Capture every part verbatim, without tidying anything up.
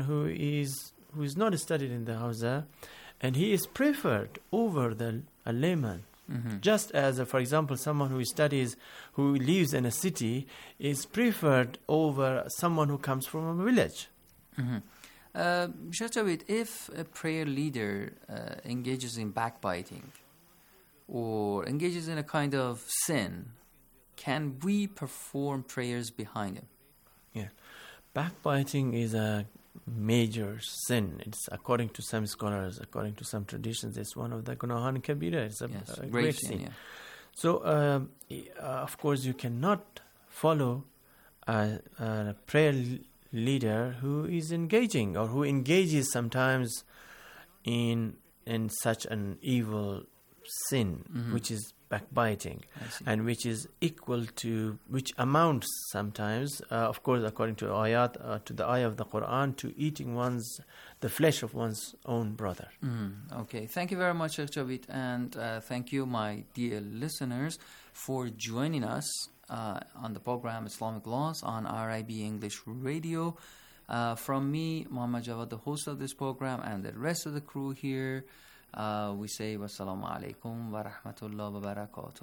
who is who is not studied in the Hawza, and he is preferred over the a layman. Mm-hmm. Just as, uh, for example, someone who studies, who lives in a city, is preferred over someone who comes from a village. Mm-hmm. Uh, Sheikh Javed, if a prayer leader uh, engages in backbiting or engages in a kind of sin, can we perform prayers behind him? Yeah. Backbiting is a major sin. It's, according to some scholars, according to some traditions, it's one of the gunahan kabira. It's a, yes, a great, great sin. sin. Yeah. So, uh, uh, of course, you cannot follow a, a prayer leader who is engaging or who engages sometimes in in such an evil sin, mm-hmm. which is backbiting, and which is equal to, which amounts sometimes, uh, of course, according to ayat, uh, to the ayah of the Quran, to eating one's, the flesh of one's own brother. Mm, okay, thank you very much, Sheikh Javed, and uh, thank you, my dear listeners, for joining us uh, on the program Islamic Laws on R I B English Radio. Uh, from me, Muhammad Jawad, the host of this program, and the rest of the crew here, Uh, we say wassalamu alaikum wa rahmatullahi wa barakatuh.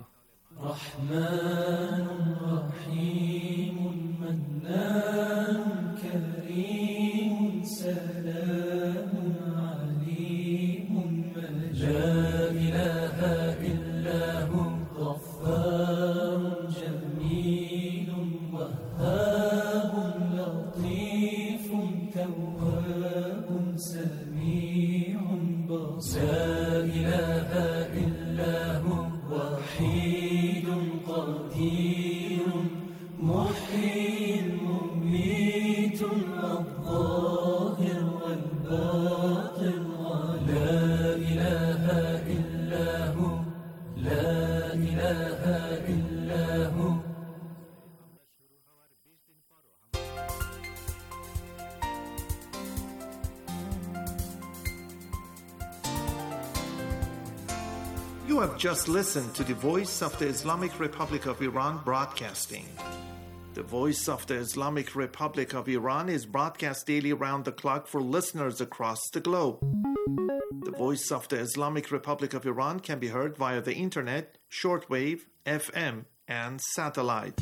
Rahmanun Rahimun Mannanun Kareemun Salamun Aleemun La ilaha illahu Ghaffarun Jameelun Wahhabun Lateefun Tawwabun Sami'un لا إله إلا هو وحيد قدير محيي مميت الظاهر والباطن لا إله إلا هو لا إله إلا هو. You have just listened to the Voice of the Islamic Republic of Iran broadcasting. The Voice of the Islamic Republic of Iran is broadcast daily around the clock for listeners across the globe. The Voice of the Islamic Republic of Iran can be heard via the internet, shortwave, F M, and satellite.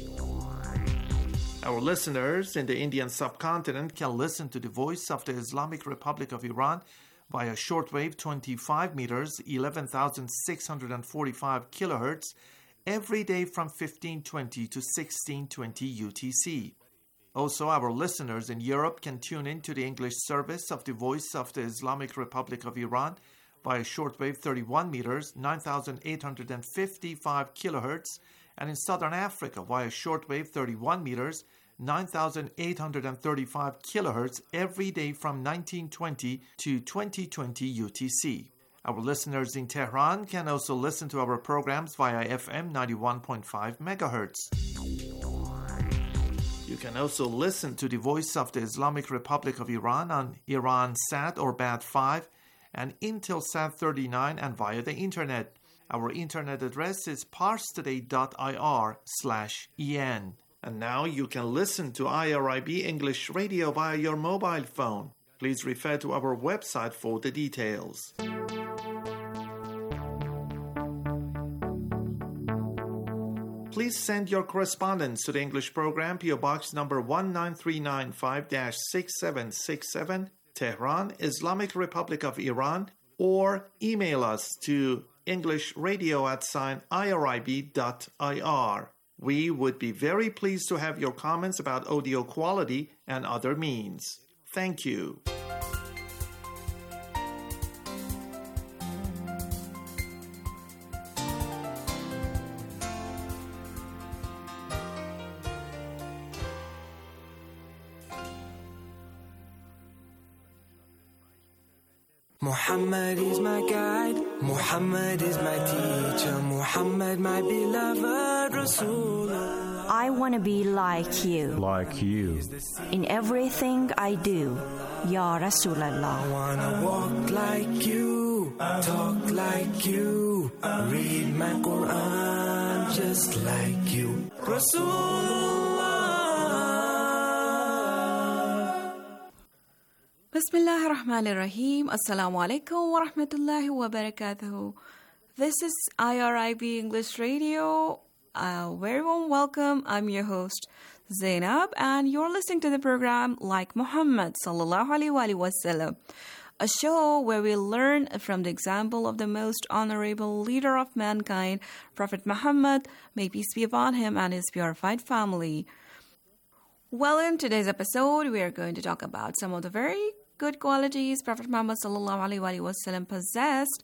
Our listeners in the Indian subcontinent can listen to the Voice of the Islamic Republic of Iran via shortwave twenty-five meters, eleven thousand six hundred forty-five kilohertz, every day from fifteen twenty to sixteen twenty U T C. Also, our listeners in Europe can tune in to the English service of the Voice of the Islamic Republic of Iran via shortwave thirty-one meters, nine thousand eight hundred fifty-five kilohertz, and in Southern Africa via shortwave thirty-one meters, nine thousand eight hundred thirty-five kilohertz every day from nineteen twenty to twenty twenty U T C. Our listeners in Tehran can also listen to our programs via F M ninety-one point five megahertz. You can also listen to the Voice of the Islamic Republic of Iran on Iransat or B A T five and Intelsat thirty-nine and via the internet. Our internet address is parstoday.ir slash en. And now you can listen to I R I B English Radio via your mobile phone. Please refer to our website for the details. Please send your correspondence to the English program, P O Box number one nine three nine five dash six seven six seven, Tehran, Islamic Republic of Iran, or email us to englishradio at sign irib dot ir. We would be very pleased to have your comments about audio quality and other means. Thank you. Muhammad is my guide, Muhammad is my teacher, Muhammad my beloved Rasulullah. I want to be like you. Like you. In everything I do, Ya Rasulallah. I want to walk like you, talk like you, read my Quran just like you. Rasulullah. Bismillah ar-Rahman ar-Rahim. Assalamu alaikum wa rahmatullahi wa barakatuhu. This is I R I B English Radio. A very warm welcome. I'm your host, Zainab, and you're listening to the program Like Muhammad sallallahu alaihi wasallam, a show where we learn from the example of the most honorable leader of mankind, Prophet Muhammad, may peace be upon him and his purified family. Well, in today's episode, we are going to talk about some of the very good qualities Prophet Muhammad sallallahu alaihi wasallam possessed.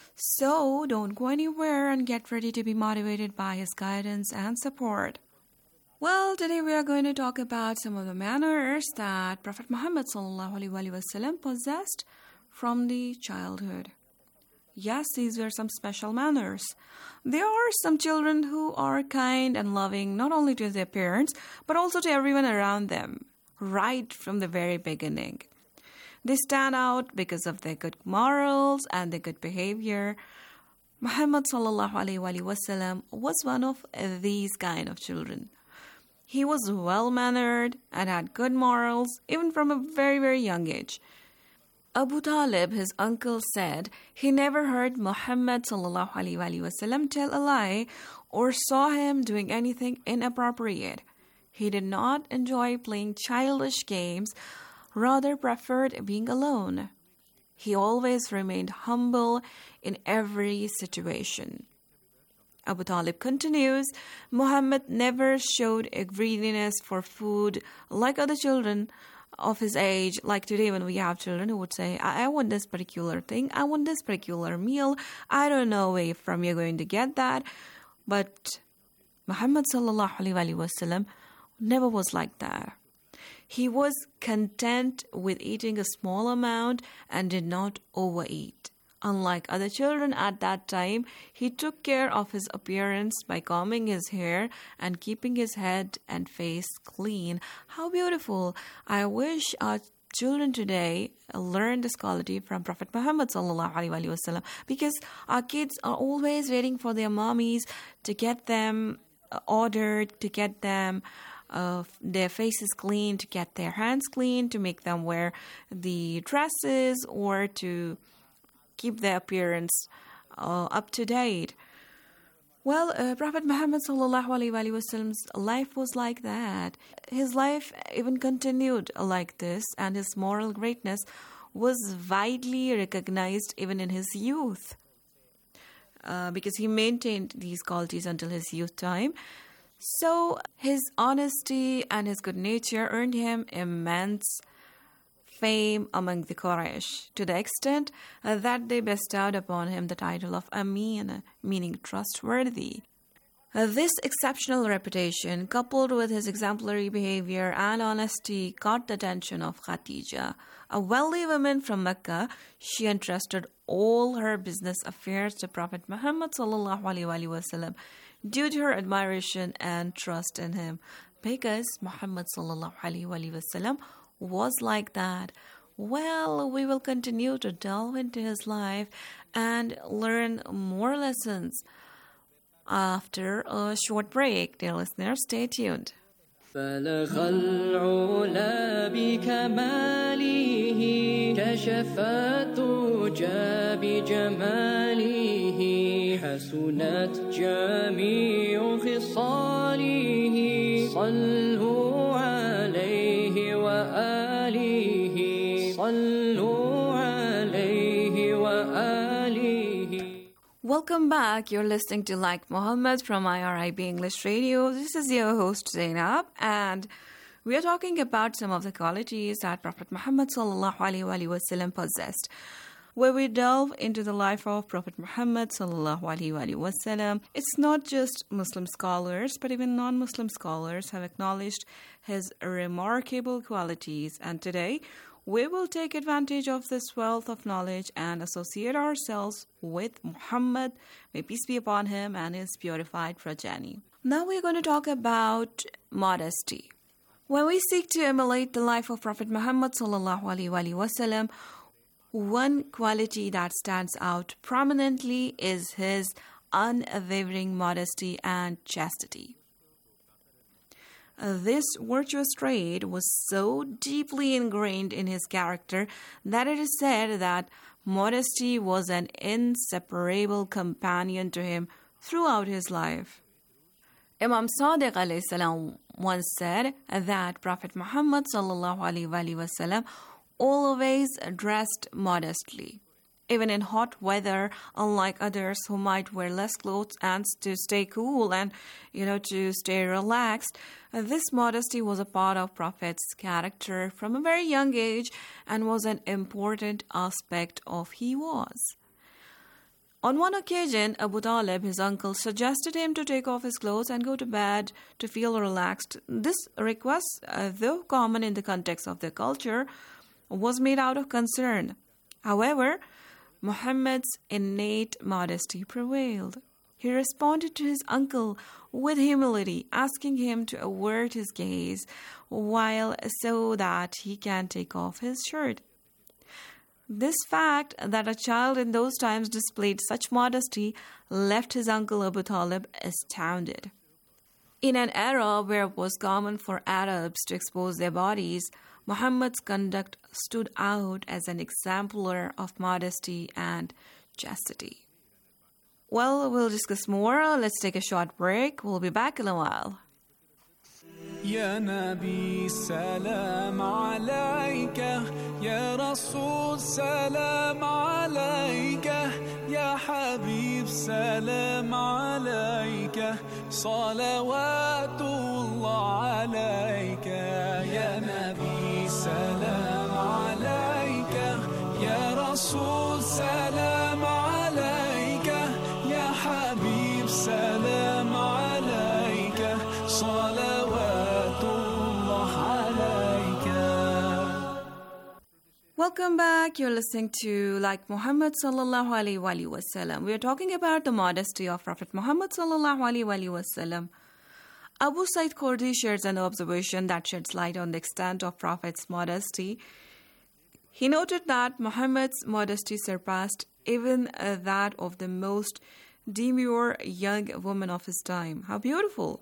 So don't go anywhere and get ready to be motivated by his guidance and support. Well, today we are going to talk about some of the manners that Prophet Muhammad sallallahu alaihi wasallam possessed from the childhood. Yes, these were some special manners. There are some children who are kind and loving not only to their parents but also to everyone around them, right from the very beginning. They stand out because of their good morals and their good behavior. Muhammad sallallahu alaihi wasallam was one of these kind of children. He was well-mannered and had good morals even from a very, very young age. Abu Talib, his uncle, said he never heard Muhammad sallallahu alaihi wasallam tell a lie or saw him doing anything inappropriate. He did not enjoy playing childish games, rather preferred being alone. He always remained humble in every situation. Abu Talib continues, Muhammad never showed a greediness for food like other children of his age. Like today when we have children who would say, I, I want this particular thing, I want this particular meal, I don't know where from you're going to get that. But Muhammad sallallahu alaihi wasallam never was like that. He was content with eating a small amount and did not overeat. Unlike other children at that time, he took care of his appearance by combing his hair and keeping his head and face clean. How beautiful! I wish our children today learn this quality from Prophet Muhammad sallallahu alaihi wasallam, because our kids are always waiting for their mommies to get them ordered, to get them Uh, their faces clean, to get their hands clean, to make them wear the dresses, or to keep their appearance uh, up to date. Well, uh, Prophet Muhammad sallallahu alaihi wasallam's life was like that. His life even continued like this, and his moral greatness was widely recognized even in his youth, uh, because he maintained these qualities until his youth time. So his honesty and his good nature earned him immense fame among the Quraysh, to the extent uh, that they bestowed upon him the title of Amin, meaning trustworthy. Uh, this exceptional reputation, coupled with his exemplary behavior and honesty, caught the attention of Khadija, a wealthy woman from Mecca. She entrusted all her business affairs to Prophet Muhammad sallallahu alaihi wasallam, due to her admiration and trust in him, because Muhammad sallallahu alaihi wasallam was like that. Well, we will continue to delve into his life and learn more lessons after a short break. Dear listeners, stay tuned. بلغ العلا بكماله كشف الدجى بجماله حسنت جميع خصاله صلوا عليه وآله صلوا عليه وآله. Welcome back. You're listening to Like Muhammad from I R I B English Radio. This is your host Zainab, and we are talking about some of the qualities that Prophet Muhammad sallallahu alaihi wasallam possessed. Where we delve into the life of Prophet Muhammad sallallahu alaihi wasallam, it's not just Muslim scholars, but even non-Muslim scholars have acknowledged his remarkable qualities. And today, we will take advantage of this wealth of knowledge and associate ourselves with Muhammad, may peace be upon him, and his purified progeny. Now we're going to talk about modesty. When we seek to emulate the life of Prophet Muhammad sallallahu alaihi wasallam, one quality that stands out prominently is his unwavering modesty and chastity. This virtuous trait was so deeply ingrained in his character that it is said that modesty was an inseparable companion to him throughout his life. Imam Sadiq alayhi salam once said that Prophet Muhammad sallallahu alaihi wasallam always dressed modestly. Even in hot weather, unlike others who might wear less clothes and to stay cool and, you know, to stay relaxed, this modesty was a part of Prophet's character from a very young age and was an important aspect of who he was. On one occasion, Abu Talib, his uncle, suggested him to take off his clothes and go to bed to feel relaxed. This request, uh, though common in the context of their culture, was made out of concern. However, Muhammad's innate modesty prevailed. He responded to his uncle with humility, asking him to avert his gaze while so that he can take off his shirt. This fact that a child in those times displayed such modesty left his uncle Abu Talib astounded. In an era where it was common for Arabs to expose their bodies, Muhammad's conduct stood out as an exemplar of modesty and chastity. Well, we'll discuss more. Let's take a short break. We'll be back in a while. يا نبي سلام عليك يا رسول سلام عليك يا حبيب سلام عليك صلوات الله عليك يا نبي سلام عليك يا رسول سلام عليك يا حبيب سلام عليك صلوات الله عليك. Welcome back. You're listening to Like Muhammad sallallahu alaihi wasallam. We are talking about the modesty of Prophet Muhammad sallallahu alaihi wasallam. Abu Said Khurdi shares an observation that sheds light on the extent of Prophet's modesty. He noted that Muhammad's modesty surpassed even uh, that of the most demure young woman of his time. How beautiful!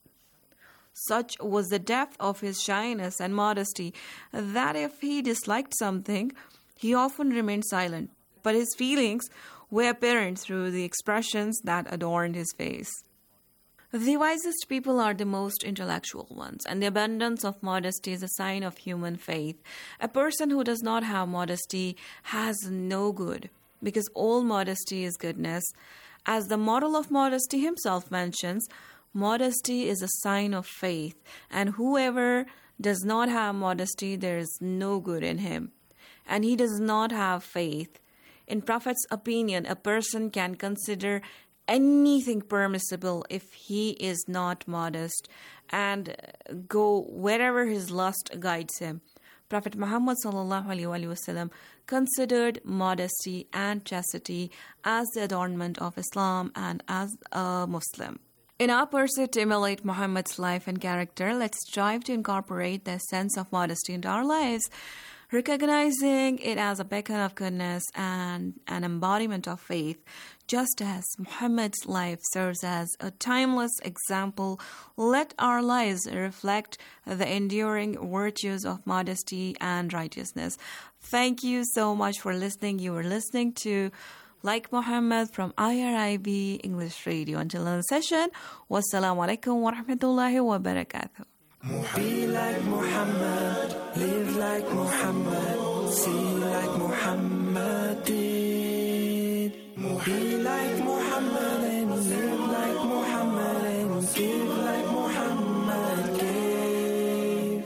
Such was the depth of his shyness and modesty that if he disliked something, he often remained silent, but his feelings were apparent through the expressions that adorned his face. The wisest people are the most intellectual ones, and the abundance of modesty is a sign of human faith. A person who does not have modesty has no good, because all modesty is goodness. As the model of modesty himself mentions, modesty is a sign of faith, and whoever does not have modesty, there is no good in him, and he does not have faith. In Prophet's opinion, a person can consider anything permissible if he is not modest and go wherever his lust guides him. Prophet Muhammad sallallahu alaihi wasallam considered modesty and chastity as the adornment of Islam and as a Muslim. In our pursuit to emulate Muhammad's life and character, let's strive to incorporate the sense of modesty into our lives, recognizing it as a beacon of goodness and an embodiment of faith, just as Muhammad's life serves as a timeless example. Let our lives reflect the enduring virtues of modesty and righteousness. Thank you so much for listening. You were listening to Like Muhammad from I R I B English Radio. Until the session, wassalamu alaikum wa rahmatullahi wa barakatuh. Be like Muhammad, live like Muhammad, see like Muhammad did. Be like Muhammad and live like Muhammad and give like Muhammad gave.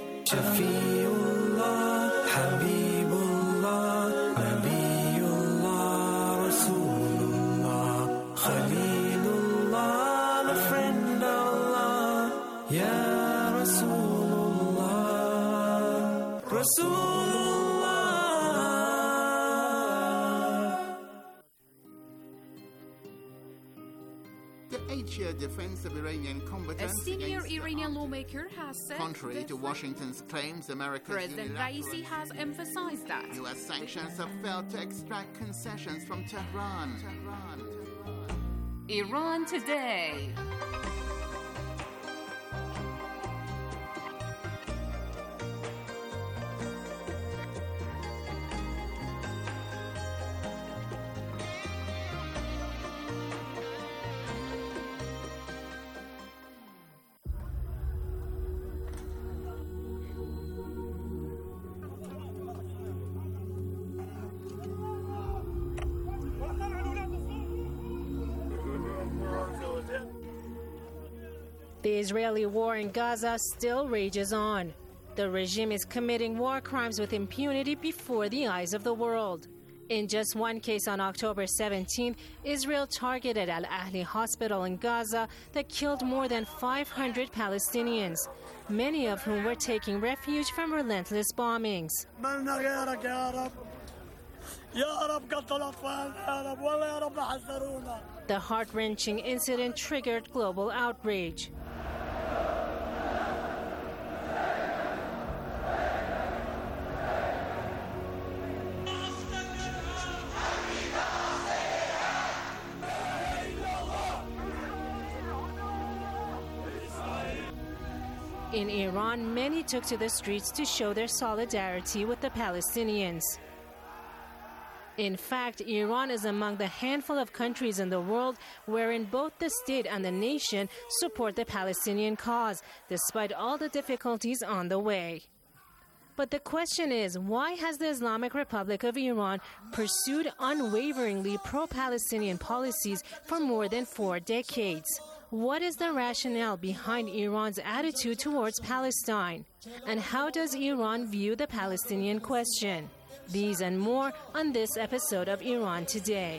Shafiullah, Habibullah, Nabiullah, Rasulullah, Khalilullah, the friend of Allah, Ya Rasulullah, Rasulullah. The eight-year defense of Iranian A combatants senior against Iranian the lawmaker has said contrary the to Washington's claims, America's President unilateral Raisi has emphasized that U S sanctions have failed to extract concessions from Tehran. Tehran. Iran today. The Israeli war in Gaza still rages on. The regime is committing war crimes with impunity before the eyes of the world. In just one case on October seventeenth, Israel targeted Al Ahli Hospital in Gaza that killed more than five hundred Palestinians, many of whom were taking refuge from relentless bombings. The heart-wrenching incident triggered global outrage. In Iran, many took to the streets to show their solidarity with the Palestinians. In fact, Iran is among the handful of countries in the world wherein both the state and the nation support the Palestinian cause, despite all the difficulties on the way. But the question is, why has the Islamic Republic of Iran pursued unwaveringly pro-Palestinian policies for more than four decades? What is the rationale behind Iran's attitude towards Palestine? And how does Iran view the Palestinian question? These and more on this episode of Iran Today.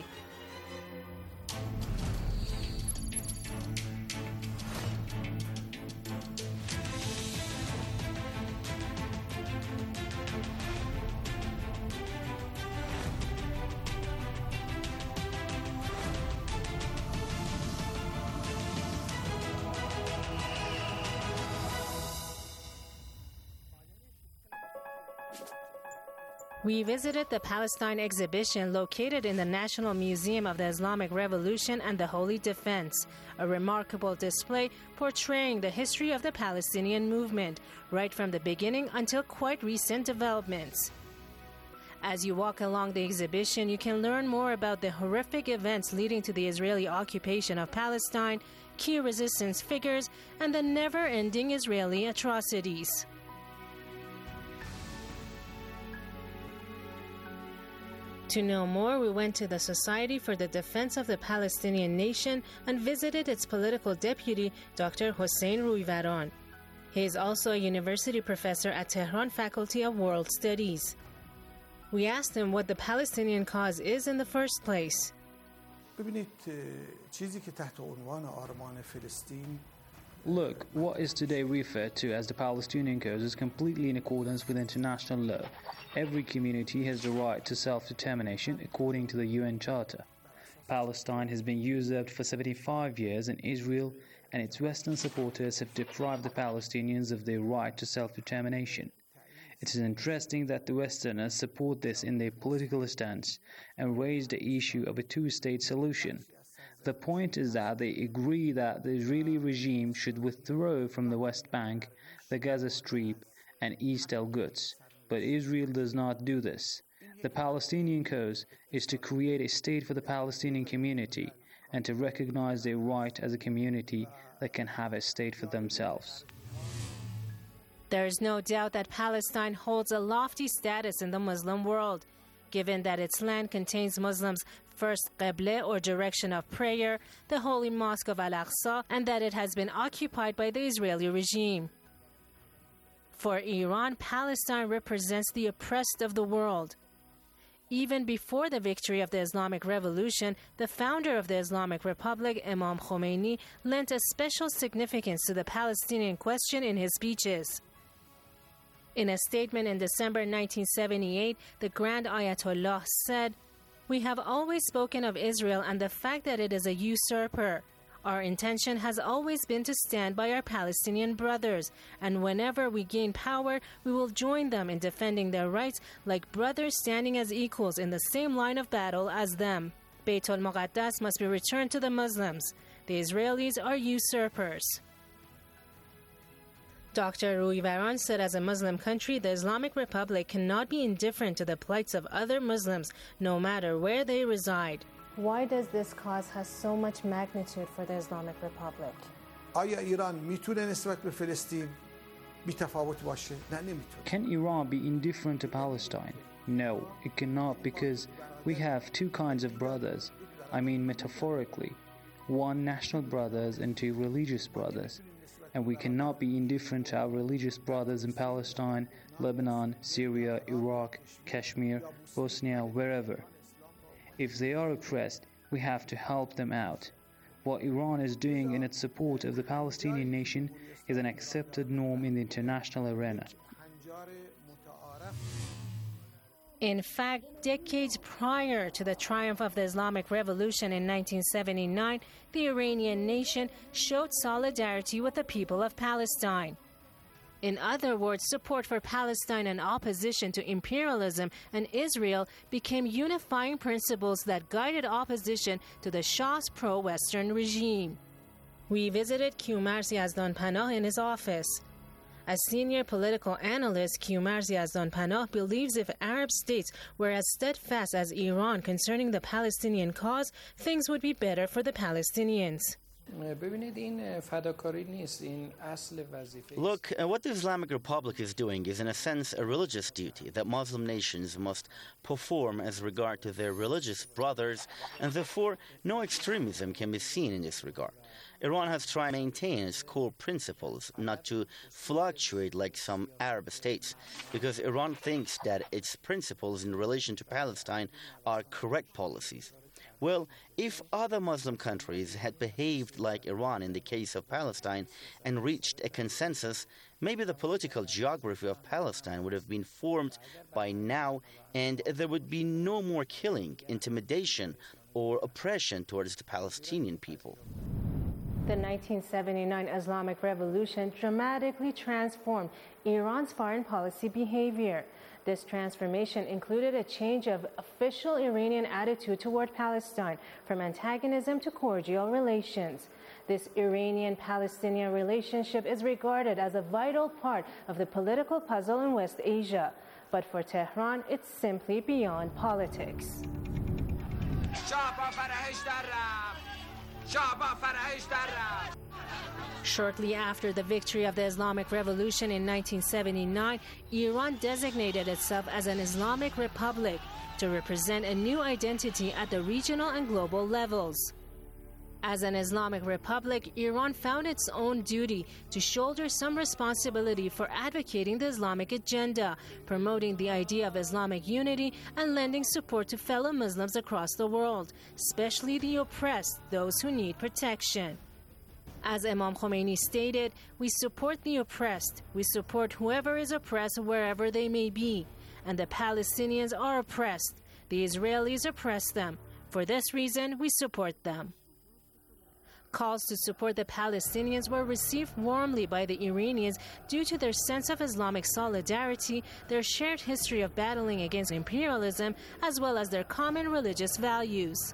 We visited the Palestine exhibition located in the National Museum of the Islamic Revolution and the Holy Defense, a remarkable display portraying the history of the Palestinian movement, right from the beginning until quite recent developments. As you walk along the exhibition, you can learn more about the horrific events leading to the Israeli occupation of Palestine, key resistance figures, and the never-ending Israeli atrocities. To know more, we went to the Society for the Defense of the Palestinian Nation and visited its political deputy, Doctor Hossein Rouiveran. He is also a university professor at Tehran Faculty of World Studies. We asked him what the Palestinian cause is in the first place. ببینید چیزی که تحت عنوان آرمان فلسطین Look, what is today referred to as the Palestinian cause is completely in accordance with international law. Every community has the right to self-determination according to the U N Charter. Palestine has been usurped for seventy-five years, and Israel and its Western supporters have deprived the Palestinians of their right to self-determination. It is interesting that the Westerners support this in their political stance and raise the issue of a two-state solution. The point is that they agree that the Israeli regime should withdraw from the West Bank, the Gaza Strip, and East al-Quds. But Israel does not do this. The Palestinian cause is to create a state for the Palestinian community and to recognize their right as a community that can have a state for themselves. There is no doubt that Palestine holds a lofty status in the Muslim world, given that its land contains Muslims' first Qibla or direction of prayer, the Holy Mosque of Al-Aqsa, and that it has been occupied by the Israeli regime. For Iran, Palestine represents the oppressed of the world. Even before the victory of the Islamic Revolution, the founder of the Islamic Republic, Imam Khomeini, lent a special significance to the Palestinian question in his speeches. In a statement in December nineteen seventy-eight, the Grand Ayatollah said, "We have always spoken of Israel and the fact that it is a usurper. Our intention has always been to stand by our Palestinian brothers, and whenever we gain power, we will join them in defending their rights like brothers standing as equals in the same line of battle as them. Bayt al-Muqaddas must be returned to the Muslims. The Israelis are usurpers." Doctor Rouiveran said as a Muslim country, the Islamic Republic cannot be indifferent to the plights of other Muslims, no matter where they reside. Why does this cause have so much magnitude for the Islamic Republic? آیا ایران میتونه نسبت به فلسطین بی‌تفاوت باشه؟ نه نمیتونه. Can Iran be indifferent to Palestine? No, it cannot, because we have two kinds of brothers. I mean metaphorically. One national brothers and two religious brothers. and we cannot be indifferent to our religious brothers in Palestine, Lebanon, Syria, Iraq, Kashmir, Bosnia, wherever. If they are oppressed, we have to help them out. What Iran is doing in its support of the Palestinian nation is an accepted norm in the international arena. In fact, decades prior to the triumph of the Islamic Revolution in nineteen seventy-nine, the Iranian nation showed solidarity with the people of Palestine. In other words, support for Palestine and opposition to imperialism and Israel became unifying principles that guided opposition to the Shah's pro-Western regime. We visited Kiyomarz Yazdanpanah in his office. As senior political analyst, Kiyomarz Yazdanpanah believes if Arab states were as steadfast as Iran concerning the Palestinian cause, things would be better for the Palestinians. Look, uh, what the Islamic Republic is doing is in a sense a religious duty that Muslim nations must perform as regard to their religious brothers, and therefore no extremism can be seen in this regard. Iran has tried to maintain its core principles, not to fluctuate like some Arab states, because Iran thinks that its principles in relation to Palestine are correct policies. Well, if other Muslim countries had behaved like Iran in the case of Palestine and reached a consensus, maybe the political geography of Palestine would have been formed by now, and there would be no more killing, intimidation, or oppression towards the Palestinian people. The nineteen seventy-nine Islamic Revolution dramatically transformed Iran's foreign policy behavior. This transformation included a change of official Iranian attitude toward Palestine from antagonism to cordial relations. This Iranian-Palestinian relationship is regarded as a vital part of the political puzzle in West Asia. But for Tehran, it's simply beyond politics. Shortly after the victory of the Islamic Revolution in nineteen seventy-nine, Iran designated itself as an Islamic Republic to represent a new identity at the regional and global levels. As an Islamic Republic, Iran found its own duty to shoulder some responsibility for advocating the Islamic agenda, promoting the idea of Islamic unity, and lending support to fellow Muslims across the world, especially the oppressed, those who need protection. As Imam Khomeini stated, we support the oppressed. We support whoever is oppressed wherever they may be. And the Palestinians are oppressed. The Israelis oppress them. For this reason, we support them. Calls to support the Palestinians were received warmly by the Iranians due to their sense of Islamic solidarity, their shared history of battling against imperialism, as well as their common religious values.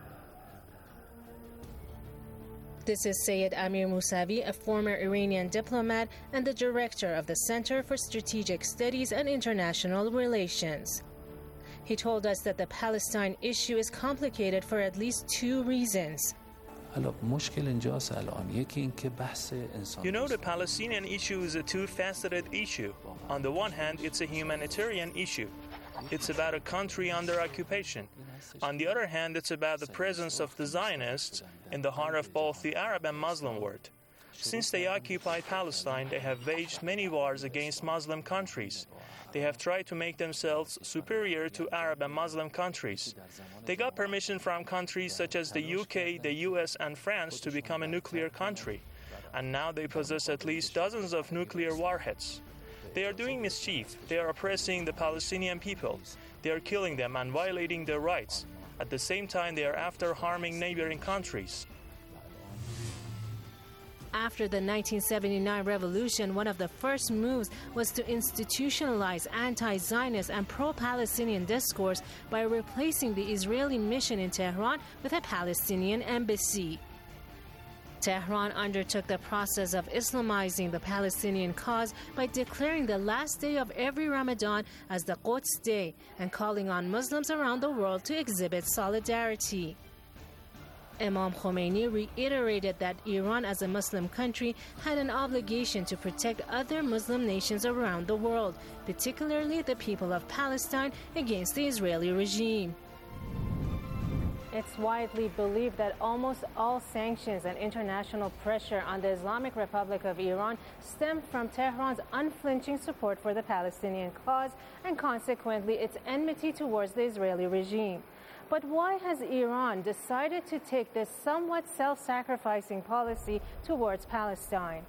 This is Sayed Amir Musavi, a former Iranian diplomat and the director of the Center for Strategic Studies and International Relations. He told us that the Palestine issue is complicated for at least two reasons. You know, the Palestinian issue is a two-faceted issue. On the one hand, it's a humanitarian issue. It's about a country under occupation. On the other hand, it's about the presence of the Zionists in the heart of both the Arab and Muslim world. Since they occupied Palestine, they have waged many wars against Muslim countries. They have tried to make themselves superior to Arab and Muslim countries. They got permission from countries such as the U K, the U S, and France to become a nuclear country. And now they possess at least dozens of nuclear warheads. They are doing mischief. They are oppressing the Palestinian people. They are killing them and violating their rights. At the same time, they are after harming neighboring countries. After the nineteen seventy-nine revolution, one of the first moves was to institutionalize anti-Zionist and pro-Palestinian discourse by replacing the Israeli mission in Tehran with a Palestinian embassy. Tehran undertook the process of Islamizing the Palestinian cause by declaring the last day of every Ramadan as the Quds Day and calling on Muslims around the world to exhibit solidarity. Imam Khomeini reiterated that Iran, as a Muslim country, had an obligation to protect other Muslim nations around the world, particularly the people of Palestine, against the Israeli regime. It's widely believed that almost all sanctions and international pressure on the Islamic Republic of Iran stem from Tehran's unflinching support for the Palestinian cause and consequently its enmity towards the Israeli regime. But why has Iran decided to take this somewhat self-sacrificing policy towards Palestine?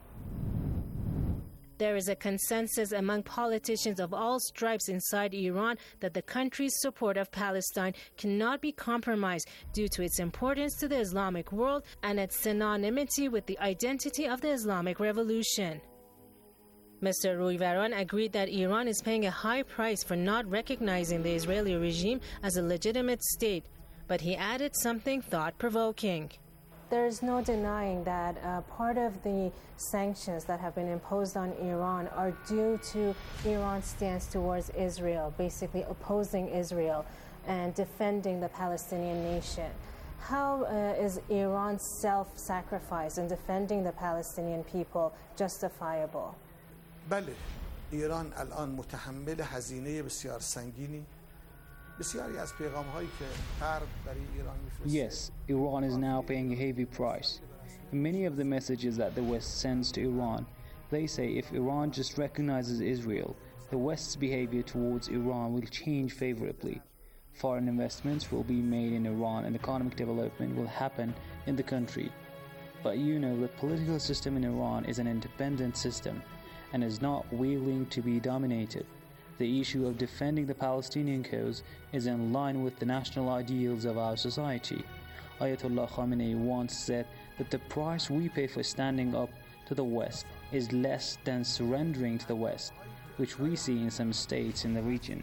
There is a consensus among politicians of all stripes inside Iran that the country's support of Palestine cannot be compromised due to its importance to the Islamic world and its synonymity with the identity of the Islamic Revolution. Mister Rouiveran agreed that Iran is paying a high price for not recognizing the Israeli regime as a legitimate state, but he added something thought-provoking. There is no denying that uh, part of the sanctions that have been imposed on Iran are due to Iran's stance towards Israel, basically opposing Israel and defending the Palestinian nation. How uh, is Iran's self-sacrifice in defending the Palestinian people justifiable? بله ایران الان متحمل هزینه بسیار سنگینی بسیاری از پیغام‌هایی که غرب برای ایران می‌فرسته. Yes, Iran is now paying a heavy price. Many of the messages that the West sends to Iran, they say if Iran just recognizes Israel, the West's behavior towards Iran will change favorably. Foreign investments will be made in Iran and economic development will happen in the country. But you know, the political system in Iran is an independent system and is not willing to be dominated. The issue of defending the Palestinian cause is in line with the national ideals of our society. Ayatollah Khamenei once said that the price we pay for standing up to the West is less than surrendering to the West, which we see in some states in the region.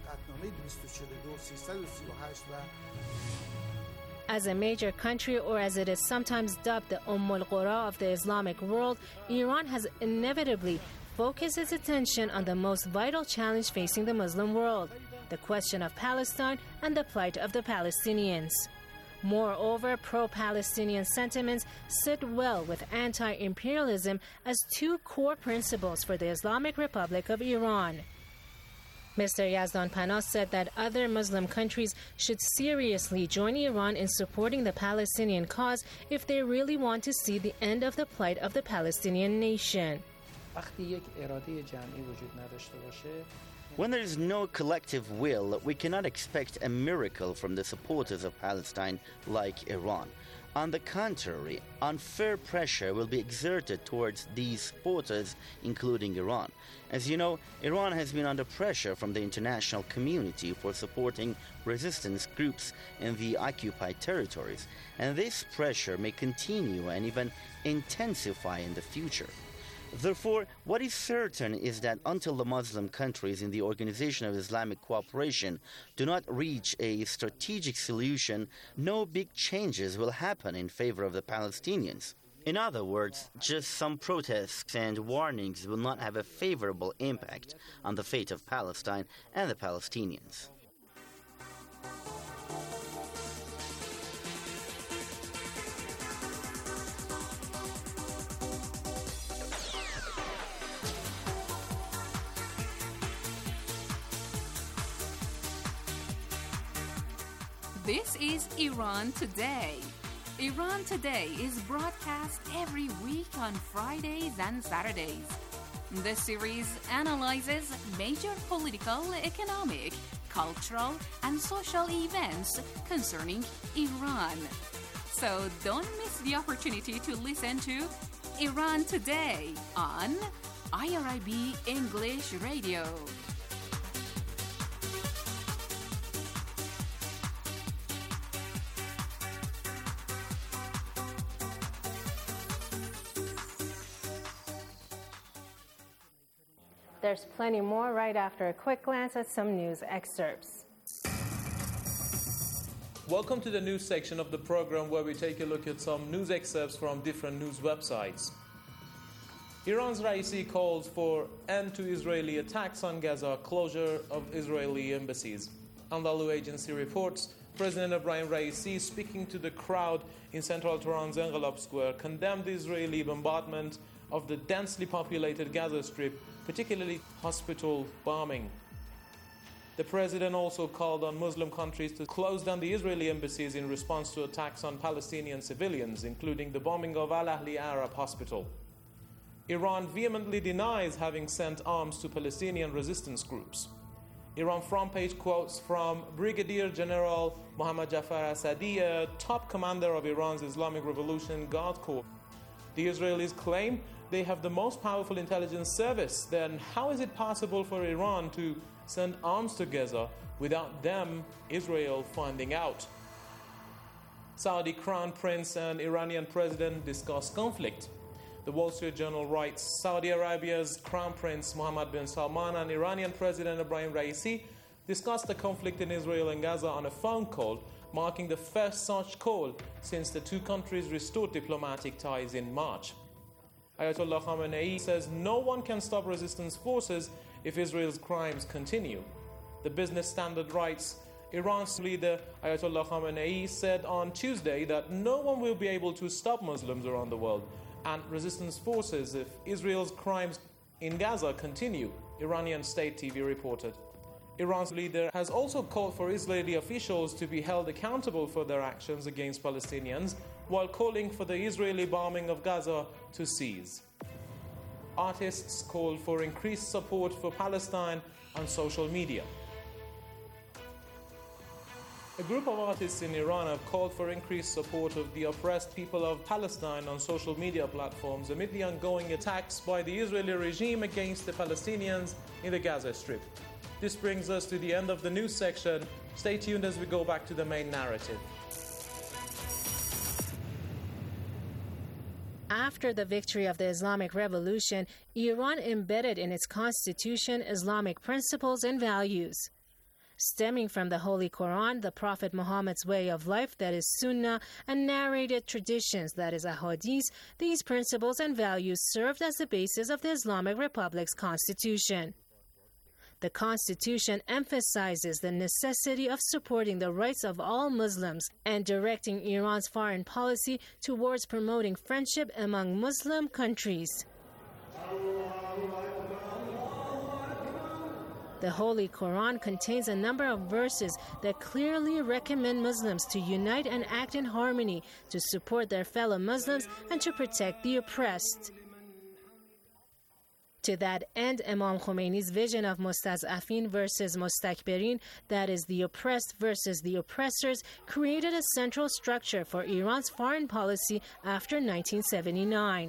As a major country, or as it is sometimes dubbed the Umm al-Qura of the Islamic world, Iran has inevitably focused its attention on the most vital challenge facing the Muslim world, the question of Palestine and the plight of the Palestinians. Moreover, pro-Palestinian sentiments sit well with anti-imperialism as two core principles for the Islamic Republic of Iran. Mister Yazdan Panah said that other Muslim countries should seriously join Iran in supporting the Palestinian cause if they really want to see the end of the plight of the Palestinian nation. When there is no collective will, we cannot expect a miracle from the supporters of Palestine like Iran. On the contrary, unfair pressure will be exerted towards these supporters, including Iran. As you know, Iran has been under pressure from the international community for supporting resistance groups in the occupied territories, and this pressure may continue and even intensify in the future. Therefore, what is certain is that until the Muslim countries in the Organization of Islamic Cooperation do not reach a strategic solution, no big changes will happen in favor of the Palestinians. In other words, just some protests and warnings will not have a favorable impact on the fate of Palestine and the Palestinians. This is Iran Today. Iran Today is broadcast every week on Fridays and Saturdays. The series analyzes major political, economic, cultural, and social events concerning Iran. So don't miss the opportunity to listen to Iran Today on I R I B English Radio. There's plenty more right after a quick glance at some news excerpts. Welcome to the news section of the program where we take a look at some news excerpts from different news websites. Iran's Raisi calls for end to Israeli attacks on Gaza, closure of Israeli embassies. Anadolu agency reports President Ebrahim Raisi, speaking to the crowd in central Tehran's Engelab Square, condemned the Israeli bombardment of the densely populated Gaza Strip, particularly hospital bombing. The president also called on Muslim countries to close down the Israeli embassies in response to attacks on Palestinian civilians, including the bombing of Al Ahli Arab Hospital. Iran vehemently denies having sent arms to Palestinian resistance groups. Iran front page quotes from Brigadier General Mohammad Jafar Asadi, a top commander of Iran's Islamic Revolution Guard Corps. The Israelis claim they have the most powerful intelligence service. Then how is it possible for Iran to send arms to Gaza without them, Israel, finding out? Saudi Crown Prince and Iranian President discuss conflict. The Wall Street Journal writes, Saudi Arabia's Crown Prince Mohammed bin Salman and Iranian President Ebrahim Raisi discussed the conflict in Israel and Gaza on a phone call, marking the first such call since the two countries restored diplomatic ties in March. Ayatollah Khamenei says no one can stop resistance forces if Israel's crimes continue. The Business Standard writes, Iran's leader Ayatollah Khamenei said on Tuesday that no one will be able to stop Muslims around the world and resistance forces if Israel's crimes in Gaza continue, Iranian state T V reported. Iran's leader has also called for Israeli officials to be held accountable for their actions against Palestinians, while calling for the Israeli bombing of Gaza to cease. Artists called for increased support for Palestine on social media. A group of artists in Iran have called for increased support of the oppressed people of Palestine on social media platforms amid the ongoing attacks by the Israeli regime against the Palestinians in the Gaza Strip. This brings us to the end of the news section. Stay tuned as we go back to the main narrative. After the victory of the Islamic Revolution, Iran embedded in its constitution Islamic principles and values. Stemming from the Holy Quran, the Prophet Muhammad's way of life, that is Sunnah, and narrated traditions, that is Ahadith, these principles and values served as the basis of the Islamic Republic's constitution. The Constitution emphasizes the necessity of supporting the rights of all Muslims and directing Iran's foreign policy towards promoting friendship among Muslim countries. The Holy Quran contains a number of verses that clearly recommend Muslims to unite and act in harmony to support their fellow Muslims and to protect the oppressed. To that end, Imam Khomeini's vision of Mustaz'afin versus Mustakbirin, that is, the oppressed versus the oppressors, created a central structure for Iran's foreign policy after nineteen seventy-nine.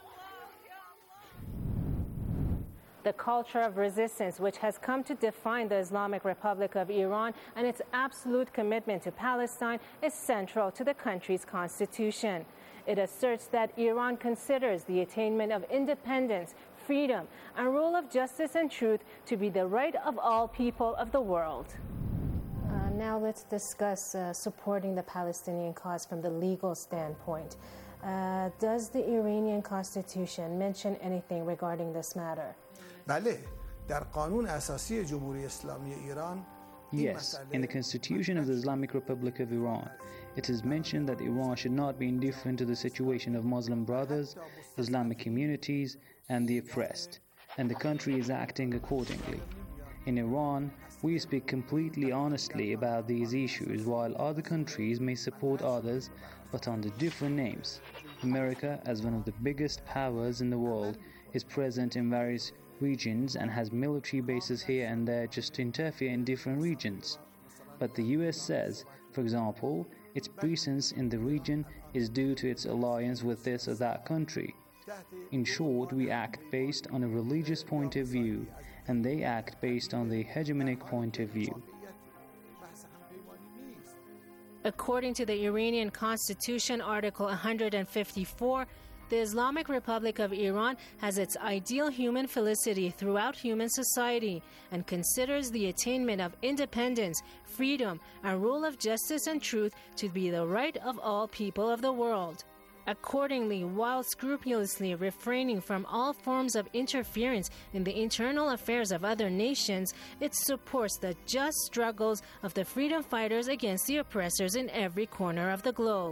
The culture of resistance, which has come to define the Islamic Republic of Iran and its absolute commitment to Palestine, is central to the country's constitution. It asserts that Iran considers the attainment of independence, freedom, and rule of justice and truth to be the right of all people of the world. Uh, now let's discuss uh, supporting the Palestinian cause from the legal standpoint. Uh, does the Iranian constitution mention anything regarding this matter? بله در قانون اساسی جمهوری اسلامی ایران Yes, in the Constitution of the Islamic Republic of Iran, it is mentioned that Iran should not be indifferent to the situation of Muslim brothers, Islamic communities, and the oppressed, and the country is acting accordingly. In Iran, we speak completely honestly about these issues, while other countries may support others, but under different names. America, as one of the biggest powers in the world, is present in various regions and has military bases here and there just to interfere in different regions. But the U S says, for example, its presence in the region is due to its alliance with this or that country. In short, we act based on a religious point of view, and they act based on the hegemonic point of view. According to the Iranian Constitution, Article one hundred fifty-four, the Islamic Republic of Iran has its ideal human felicity throughout human society and considers the attainment of independence, freedom, and rule of justice and truth to be the right of all people of the world. Accordingly, while scrupulously refraining from all forms of interference in the internal affairs of other nations, it supports the just struggles of the freedom fighters against the oppressors in every corner of the globe.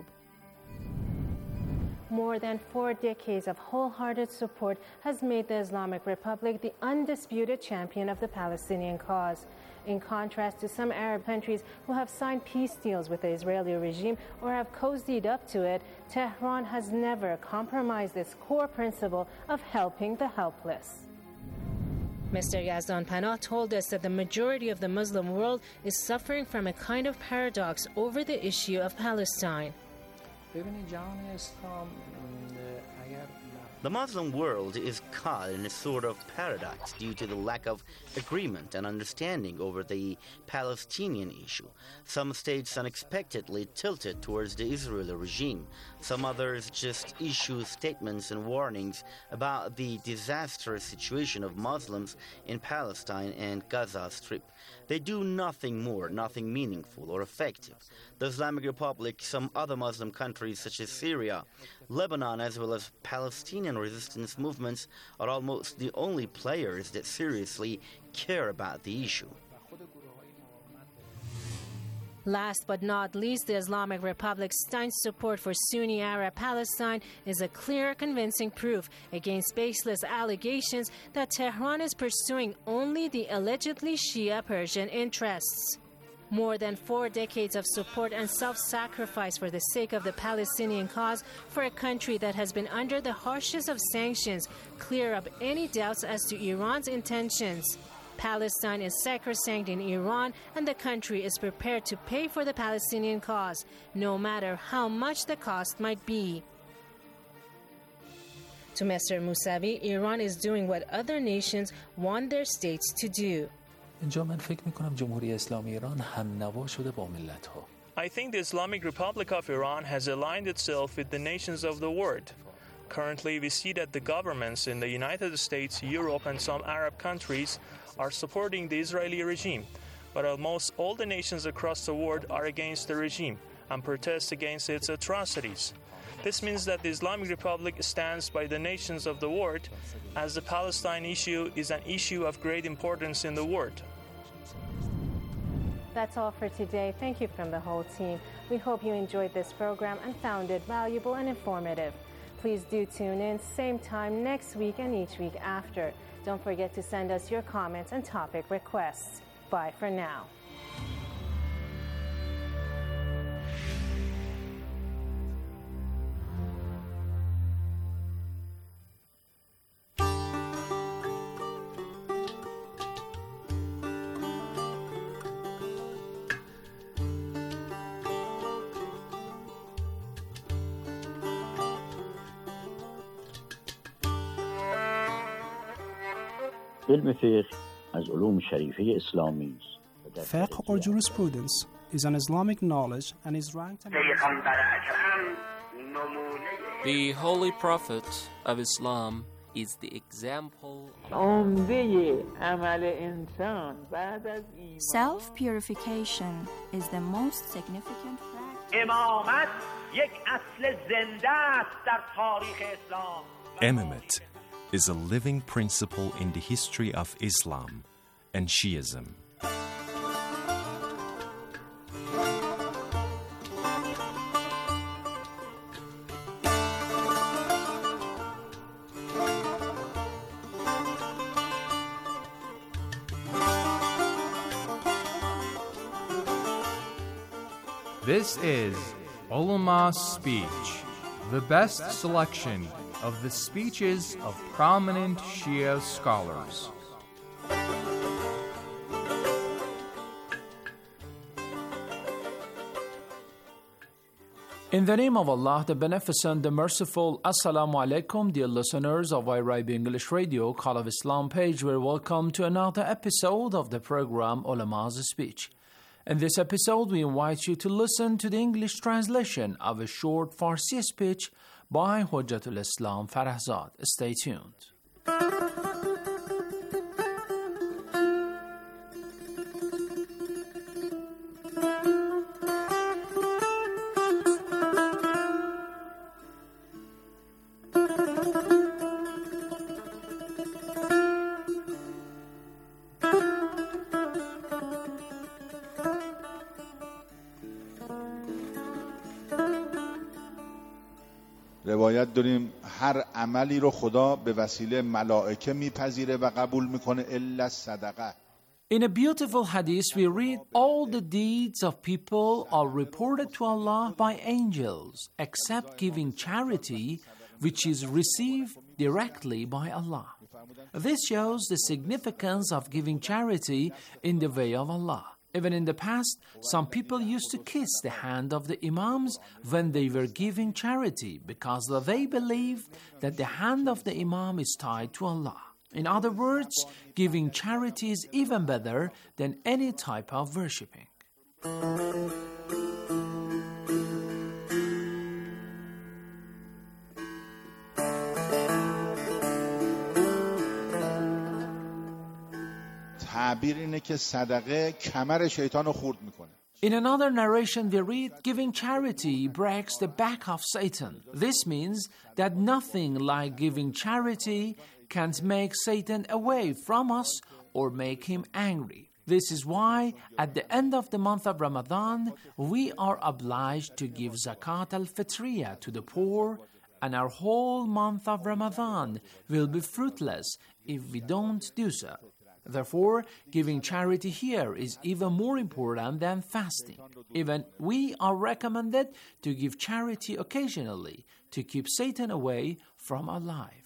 More than four decades of wholehearted support has made the Islamic Republic the undisputed champion of the Palestinian cause. In contrast to some Arab countries who have signed peace deals with the Israeli regime or have cozied up to it, Tehran has never compromised its core principle of helping the helpless. Mister Yazdan Panah told us that the majority of the Muslim world is suffering from a kind of paradox over the issue of Palestine. The Muslim world is caught in a sort of paradox due to the lack of agreement and understanding over the Palestinian issue. Some states unexpectedly tilted towards the Israeli regime. Some others just issue statements and warnings about the disastrous situation of Muslims in Palestine and Gaza Strip. They do nothing more, nothing meaningful or effective. The Islamic Republic, some other Muslim countries such as Syria, Lebanon, as well as Palestinian resistance movements are almost the only players that seriously care about the issue. Last but not least, the Islamic Republic's staunch support for Sunni Arab Palestine is a clear, convincing proof against baseless allegations that Tehran is pursuing only the allegedly Shia Persian interests. More than four decades of support and self-sacrifice for the sake of the Palestinian cause for a country that has been under the harshest of sanctions clear up any doubts as to Iran's intentions. Palestine is sacrosanct in Iran, and the country is prepared to pay for the Palestinian cause, no matter how much the cost might be. To Mister Mousavi, Iran is doing what other nations want their states to do. اینجا من فکر می‌کنم جمهوری اسلامی ایران هم نوا شده با ملت‌ها. I think the Islamic Republic of Iran has aligned itself with the nations of the world. Currently, we see that the governments in the United States, Europe, and some Arab countries are supporting the Israeli regime, but almost all the nations across the world are against the regime and protest against its atrocities. This means that the Islamic Republic stands by the nations of the world, as the Palestine issue is an issue of great importance in the world. That's all for today. Thank you from the whole team. We hope you enjoyed this program and found it valuable and informative. Please do tune in same time next week and each week after. Don't forget to send us your comments and topic requests. Bye for now. علم فقه از علوم شریفه اسلامی است. Fiqh or jurisprudence is an Islamic knowledge and is ranked an The Holy Prophet of Islam is the example. Self-purification is the most significant practice. Imamate is a living principle in the history of Islam and Shiism. This is Ulama Speech, the best selection of the speeches of prominent Shia scholars. In the name of Allah, the Beneficent, the Merciful, Assalamu alaikum, dear listeners of I R I B English Radio, Call of Islam page, we're welcome to another episode of the program Ulama's Speech. In this episode, we invite you to listen to the English translation of a short Farsi speech by Hujjatul Islam Farahzad. Stay tuned. روایت داریم هر عملی رو خدا به وسیله ملائکه میپذیره و قبول میکنه الا صدقه، In a beautiful hadith, we read, all the deeds of people are reported to Allah by angels, except giving charity, which is received directly by Allah. This shows the significance of giving charity in the way of Allah. Even in the past, some people used to kiss the hand of the imams when they were giving charity because they believed that the hand of the imam is tied to Allah. In other words, giving charity is even better than any type of worshipping. تعبیر اینه که صدقه کمر شیطان رو خورد میکنه. In another narration we read, giving charity breaks the back of Satan. This means that nothing like giving charity can make Satan away from us or make him angry. This is why at the end of the month of Ramadan, we are obliged to give zakat al-fitriyah to the poor, and our whole month of Ramadan will be fruitless if we don't do so. Therefore, giving charity here is even more important than fasting. Even we are recommended to give charity occasionally to keep Satan away from our life.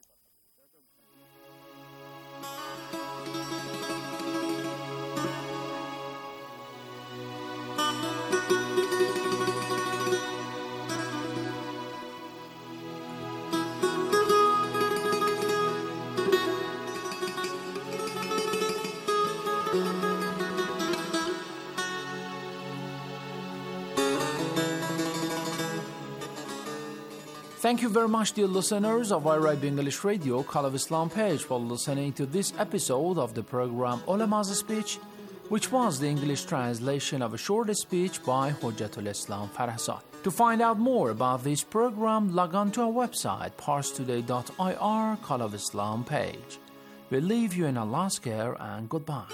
Thank you very much, dear listeners of I R I B English Radio, Call of Islam page, for listening to this episode of the program Ulama's Speech, which was the English translation of a short speech by Hujjatul Islam Farhasad. To find out more about this program, log on to our website, parstoday dot I R, Call of Islam page. We leave you in Allah's care and goodbye.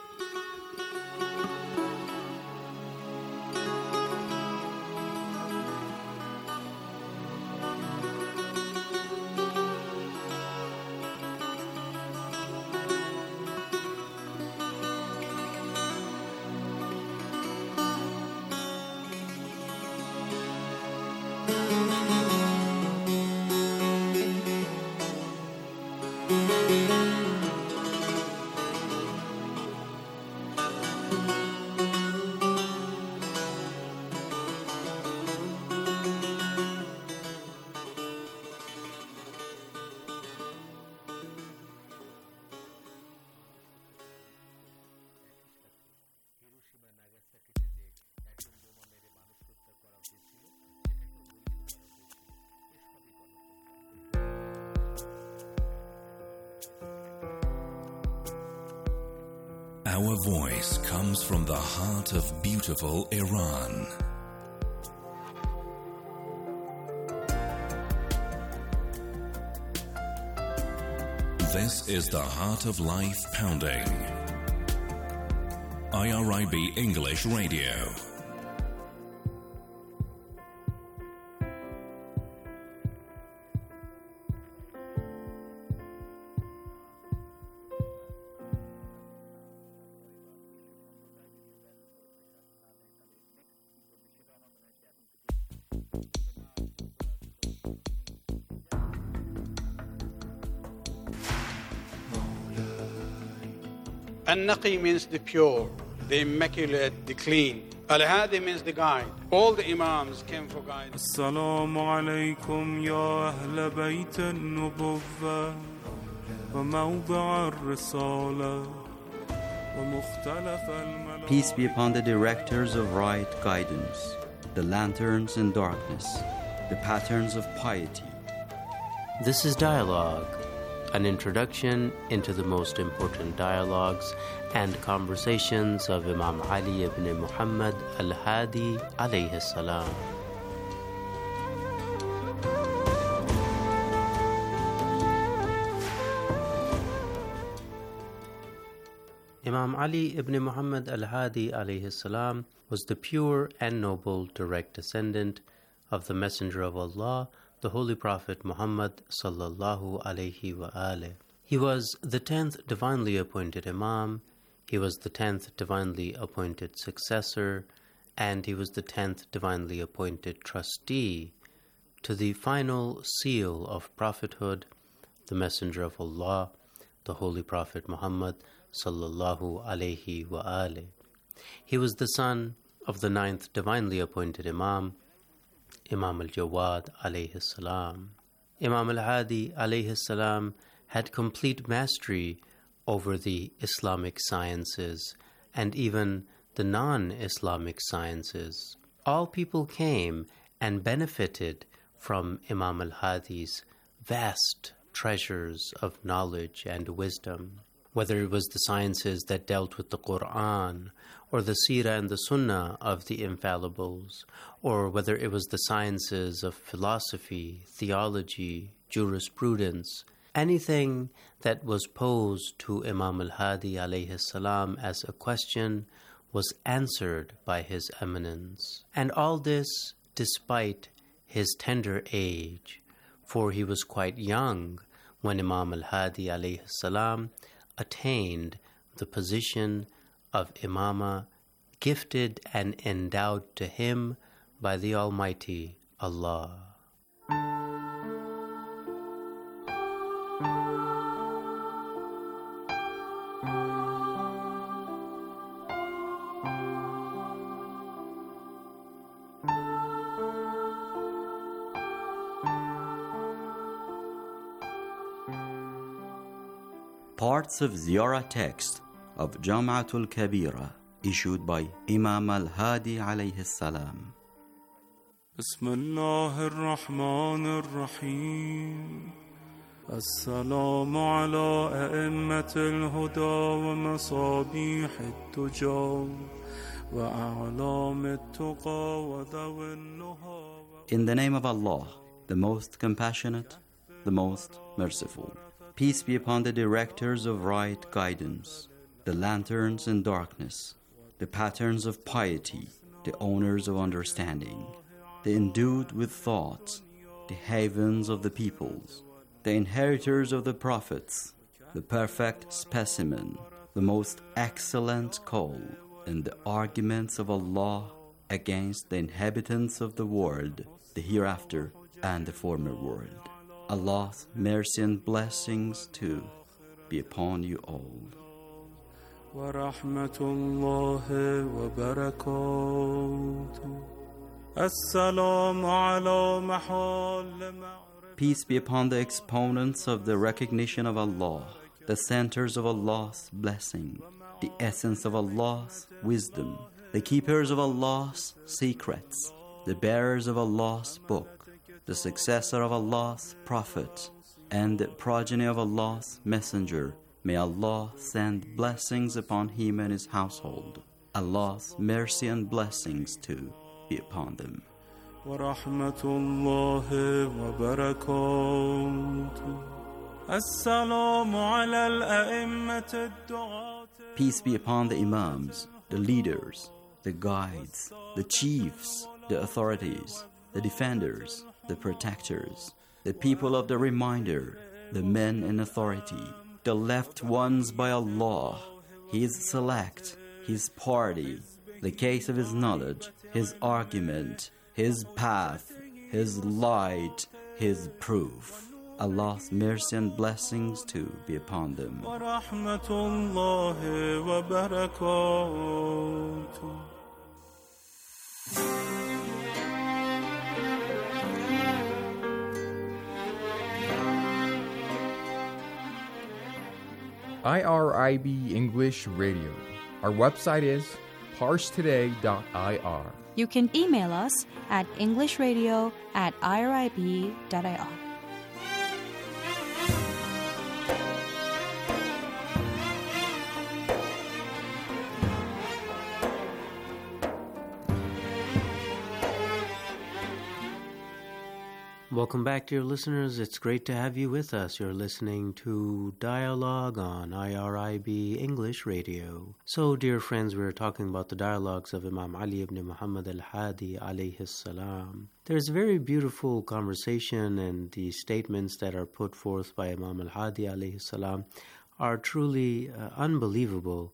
Our voice comes from the heart of beautiful Iran. This is the Heart of Life Pounding. I R I B English Radio. An-Naqi means the pure, the immaculate, the clean. Al-Hadi means the guide. All the Imams came for guidance. Assalamu alaikum ya ahl bayt an-nubuwwah wa mawda' ar-risala wa mukhtalaf al-malak. Peace be upon the directors of right guidance, the lanterns in darkness, the patterns of piety. This is Dialogue, an introduction into the most important dialogues and conversations of Imam Ali ibn Muhammad al-Hadi alayhi salam. Imam Ali ibn Muhammad al-Hadi alayhi salam was the pure and noble direct descendant of the Messenger of Allah, the Holy Prophet Muhammad sallallahu alayhi wa alayhi. He was the tenth divinely appointed Imam. He was the tenth divinely appointed successor, and he was the tenth divinely appointed trustee to the final seal of prophethood, the Messenger of Allah, the Holy Prophet Muhammad sallallahu alayhi wa alayhi. He was the son of the ninth divinely appointed Imam, Imam al-Jawad alayhi salam. Imam al-Hadi alayhi salam had complete mastery over the Islamic sciences and even the non-Islamic sciences. All people came and benefited from Imam al-Hadi's vast treasures of knowledge and wisdom, whether it was the sciences that dealt with the Quran, or the Seerah and the Sunnah of the infallibles, or whether it was the sciences of philosophy, theology, jurisprudence. Anything that was posed to Imam al-Hadi alayhi salam as a question was answered by His Eminence. And all this despite his tender age, for he was quite young when Imam al-Hadi alayhi salam attained the position of Imama, gifted and endowed to him by the Almighty Allah. Parts of Ziyarah text of Jam'atul Kabira issued by Imam al-Hadi alayhi salam. Bismillah ar-Rahman ar-Rahim. السلام على أئمة الهدى ومصابيح التجار وأعلام التقى وذوي النهى. In the name of Allah, the most compassionate, the most merciful. Peace be upon the directors of right guidance, the lanterns in darkness, the patterns of piety, the owners of understanding, the endued with thought, the havens of the peoples, the inheritors of the prophets, the perfect specimen, the most excellent call, and the arguments of Allah against the inhabitants of the world, the hereafter and the former world. Allah's mercy and blessings too be upon you all. ورحمة الله وبركاته. السلام على محل. Peace be upon the exponents of the recognition of Allah, the centers of Allah's blessing, the essence of Allah's wisdom, the keepers of Allah's secrets, the bearers of Allah's book, the successor of Allah's prophet, and the progeny of Allah's messenger. May Allah send blessings upon him and his household. Allah's mercy and blessings too be upon them. ورحمة الله وبركاته. السلام على الأئمة الدعاة. Peace be upon the imams, the leaders, the guides, the chiefs, the authorities, the defenders, the protectors, the people of the reminder, the men in authority, the left ones by Allah, His select, His party, the case of His knowledge, His argument, His path, His light, His proof. Allah's mercy and blessings too be upon them. ورحمة الله وبركاته. I R I B English Radio. Our website is parse today dot I R. You can email us at englishradio at irib dot I R. Welcome back, dear listeners. It's great to have you with us. You're listening to Dialogue on I R I B English Radio. So, dear friends, we're talking about the dialogues of Imam Ali ibn Muhammad al-Hadi alayhi salam. There's a very beautiful conversation, and the statements that are put forth by Imam al-Hadi alayhi salam are truly uh, unbelievable.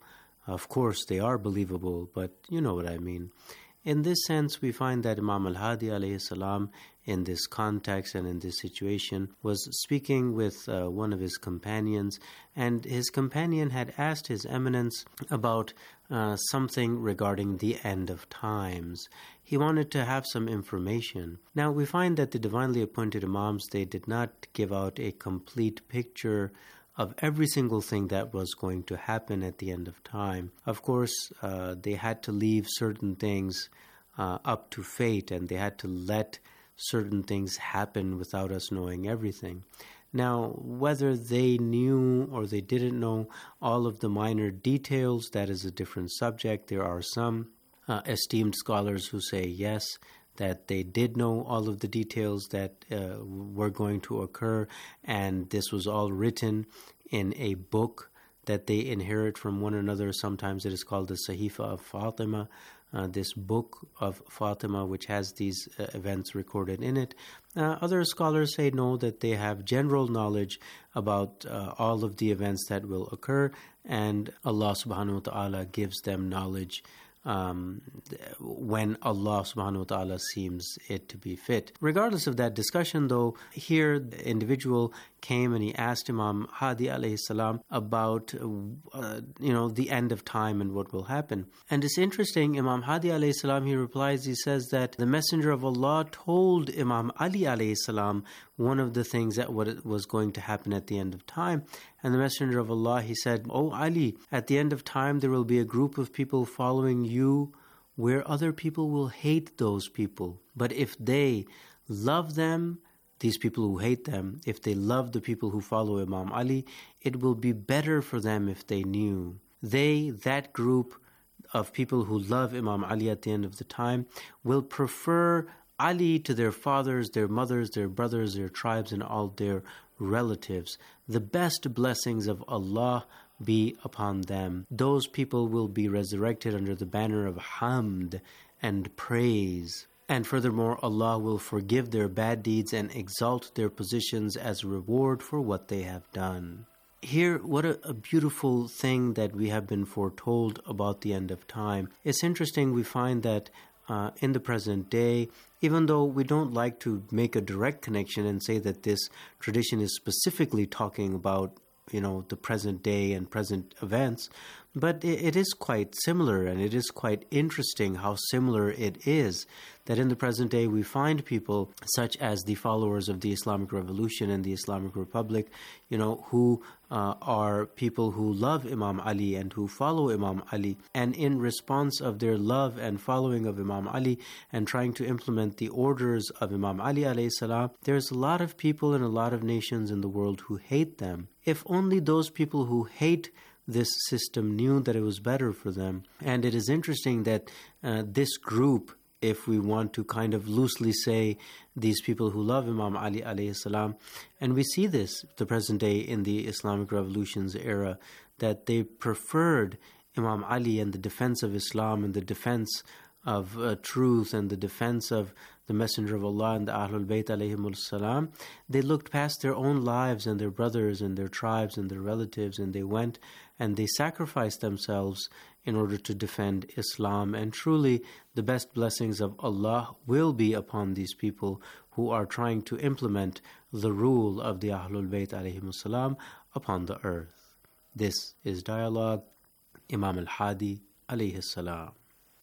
Of course, they are believable, but you know what I mean. In this sense, we find that Imam al-Hadi alayhi salam, in this context and in this situation, was speaking with uh, one of his companions, and his companion had asked His Eminence about uh, something regarding the end of times. He wanted to have some information. Now, we find that the divinely appointed Imams, they did not give out a complete picture of every single thing that was going to happen at the end of time. Of course, uh, they had to leave certain things uh, up to fate, and they had to let certain things happen without us knowing everything. Now, whether they knew or they didn't know all of the minor details, that is a different subject. There are some uh, esteemed scholars who say yes, that they did know all of the details that uh, were going to occur, and this was all written in a book that they inherit from one another. Sometimes it is called the Sahifa of Fatima, uh, this book of Fatima, which has these uh, events recorded in it. Uh, other scholars say no, that they have general knowledge about uh, all of the events that will occur, and Allah subhanahu wa ta'ala gives them knowledge Um, when Allah subhanahu wa ta'ala seems it to be fit. Regardless of that discussion, though, here the individual came and he asked Imam Hadi alayhi salam about uh, you know the end of time and what will happen. And it's interesting, Imam Hadi alayhi salam, he replies, he says that the Messenger of Allah told Imam Ali alayhi salam one of the things that what was going to happen at the end of time. And the Messenger of Allah, he said, "O Ali, at the end of time there will be a group of people following you where other people will hate those people. But if they love them, these people who hate them, if they love the people who follow Imam Ali, it will be better for them if they knew. They, that group of people who love Imam Ali at the end of the time, will prefer Ali to their fathers, their mothers, their brothers, their tribes, and all their relatives. The best blessings of Allah be upon them. Those people will be resurrected under the banner of hamd and praise. And furthermore, Allah will forgive their bad deeds and exalt their positions as reward for what they have done." Here, what a, a beautiful thing that we have been foretold about the end of time. It's interesting, we find that uh, in the present day, even though we don't like to make a direct connection and say that this tradition is specifically talking about, you know, the present day and present events, but it, it is quite similar, and it is quite interesting how similar it is that in the present day we find people such as the followers of the Islamic Revolution and the Islamic Republic, you know, who uh, are people who love Imam Ali and who follow Imam Ali. And in response of their love and following of Imam Ali and trying to implement the orders of Imam Ali alayhi salam, there's a lot of people in a lot of nations in the world who hate them. If only those people who hate this system knew that it was better for them. And it is interesting that uh, this group, if we want to kind of loosely say these people who love Imam Ali alayhi salam, and we see this the present day in the Islamic Revolution's era, that they preferred Imam Ali and the defense of Islam and the defense of uh, truth and the defense of the Messenger of Allah and the Ahlul Bayt alayhimul salam. They looked past their own lives and their brothers and their tribes and their relatives, and they went and they sacrificed themselves in order to defend Islam. And truly, the best blessings of Allah will be upon these people who are trying to implement the rule of the Ahlul Bayt alayhimul salam upon the earth. This is Dialogue, Imam al-Hadi alayhi salam.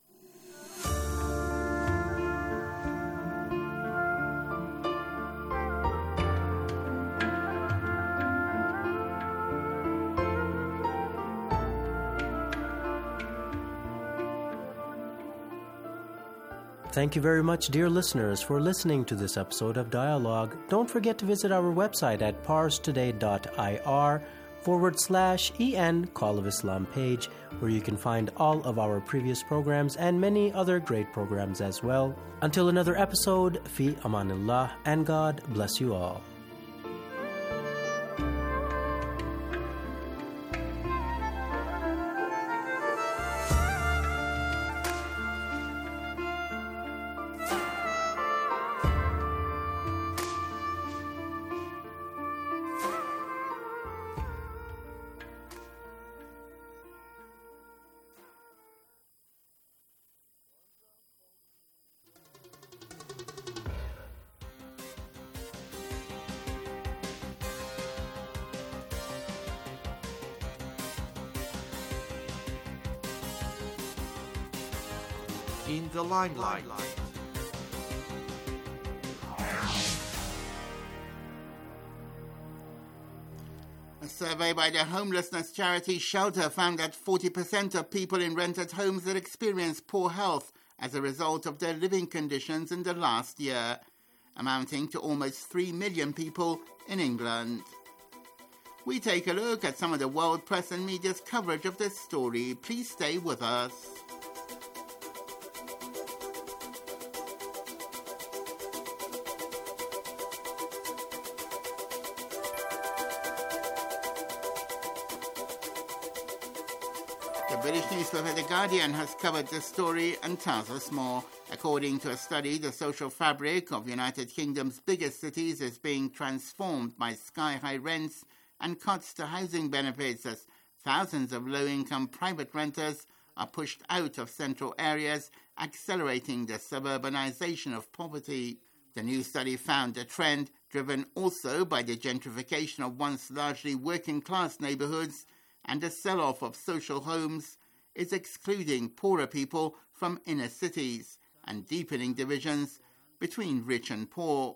Thank you very much, dear listeners, for listening to this episode of Dialogue. Don't forget to visit our website at parstoday.ir forward slash en Call of Islam page, where you can find all of our previous programs and many other great programs as well. Until another episode, fi amanillah, and God bless you all. in the limelight. A survey by the homelessness charity Shelter found that forty percent of people in rented homes had experienced poor health as a result of their living conditions in the last year, amounting to almost three million people in England. We take a look at some of the world press and media's coverage of this story. Please stay with us. The British newspaper The Guardian has covered this story and tells us more. According to a study, the social fabric of United Kingdom's biggest cities is being transformed by sky-high rents and cuts to housing benefits as thousands of low-income private renters are pushed out of central areas, accelerating the suburbanization of poverty. The new study found a trend driven also by the gentrification of once largely working-class neighborhoods and the sell-off of social homes is excluding poorer people from inner cities and deepening divisions between rich and poor.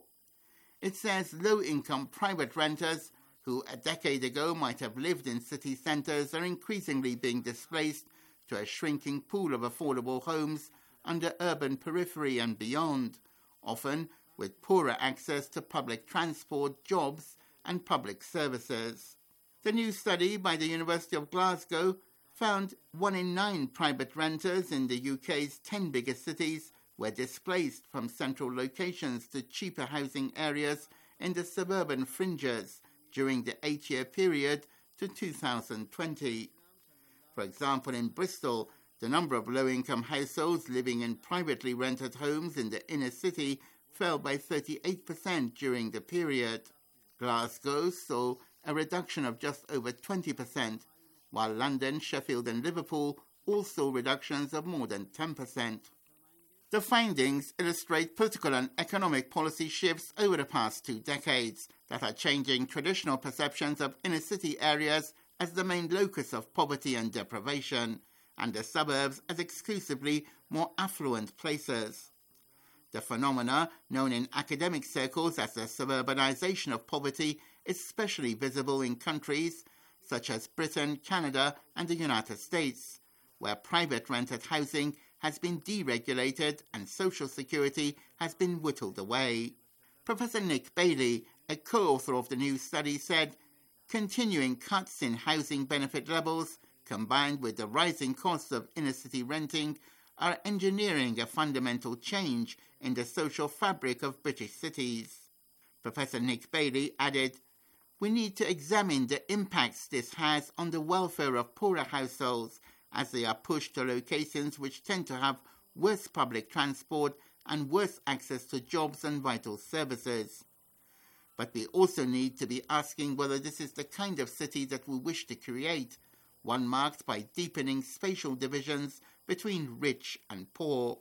It says low-income private renters who a decade ago might have lived in city centres are increasingly being displaced to a shrinking pool of affordable homes on the urban periphery and beyond, often with poorer access to public transport, jobs and public services. The new study by the University of Glasgow found one in nine private renters in the U K's ten biggest cities were displaced from central locations to cheaper housing areas in the suburban fringes during the eight-year period to two thousand twenty. For example, in Bristol, the number of low-income households living in privately rented homes in the inner city fell by thirty-eight percent during the period. Glasgow saw a reduction of just over twenty percent, while London, Sheffield and Liverpool all saw reductions of more than ten percent. The findings illustrate political and economic policy shifts over the past two decades that are changing traditional perceptions of inner-city areas as the main locus of poverty and deprivation, and the suburbs as exclusively more affluent places. The phenomena, known in academic circles as the suburbanization of poverty, is especially visible in countries such as Britain, Canada and the United States, where private rented housing has been deregulated and social security has been whittled away. Professor Nick Bailey, a co-author of the new study, said, continuing cuts in housing benefit levels, combined with the rising costs of inner-city renting, are engineering a fundamental change in the social fabric of British cities. Professor Nick Bailey added, we need to examine the impacts this has on the welfare of poorer households as they are pushed to locations which tend to have worse public transport and worse access to jobs and vital services. But we also need to be asking whether this is the kind of city that we wish to create, one marked by deepening spatial divisions between rich and poor.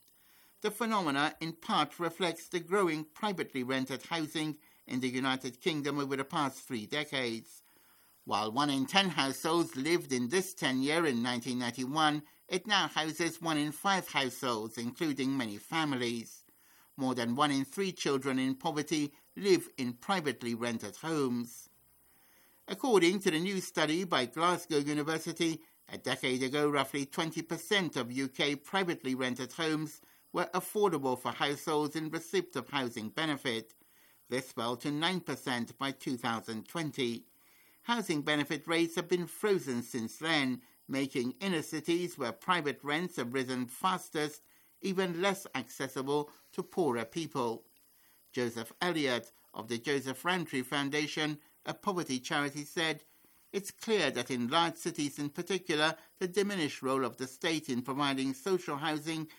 The phenomena in part reflects the growing privately rented housing in the United Kingdom over the past three decades. While one in ten households lived in this tenure in nineteen ninety-one, it now houses one in five households, including many families. More than one in three children in poverty live in privately rented homes. According to the new study by Glasgow University, a decade ago roughly twenty percent of U K privately rented homes were affordable for households in receipt of housing benefit. This fell to nine percent by two thousand twenty. Housing benefit rates have been frozen since then, making inner cities where private rents have risen fastest even less accessible to poorer people. Joseph Elliott of the Joseph Rantry Foundation, a poverty charity, said, it's clear that in large cities in particular, the diminished role of the state in providing social housing